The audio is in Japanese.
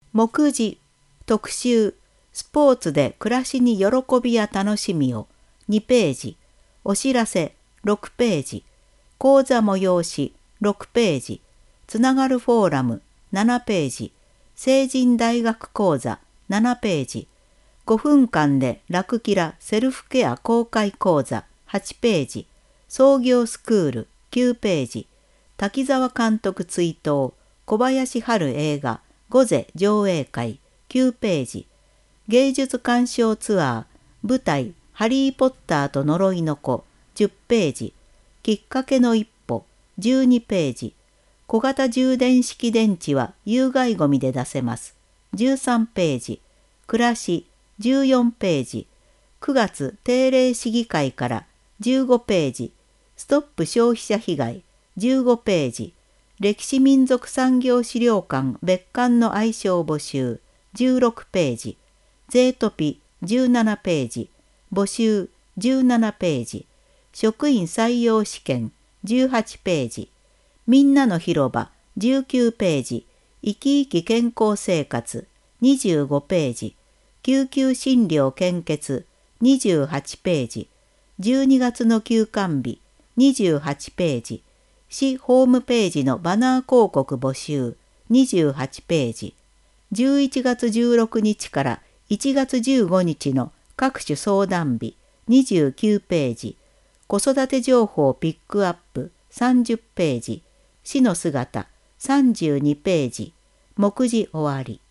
目次、特集、スポーツで暮らしに喜びや楽しみを2ページ、お知らせ6ページ、講座催し6ページ、つながるフォーラム7ページ、成人大学講座7ページ、5分間で楽キラセルフケア公開講座8ページ、創業スクール9ページ、滝沢監督追悼小林春映画午前上映会9ページ、芸術鑑賞ツアー舞台ハリーポッターと呪いの子10ページ、きっかけの一歩12ページ、小型充電式電池は有害ゴミで出せます13ページ、暮らし14ページ、9月定例市議会から15ページ、ストップ消費者被害15ページ、歴史民族産業資料館別館の愛称募集16ページ、税トピ17ページ、募集17ページ、職員採用試験18ページ、みんなの広場19ページ、生き生き健康生活25ページ、救急診療献血28ページ、12月の休館日28ページ、市ホームページのバナー広告募集28ページ、11月16日から1月15日の各種相談日29ページ、子育て情報ピックアップ30ページ、市の姿32ページ、目次終わり。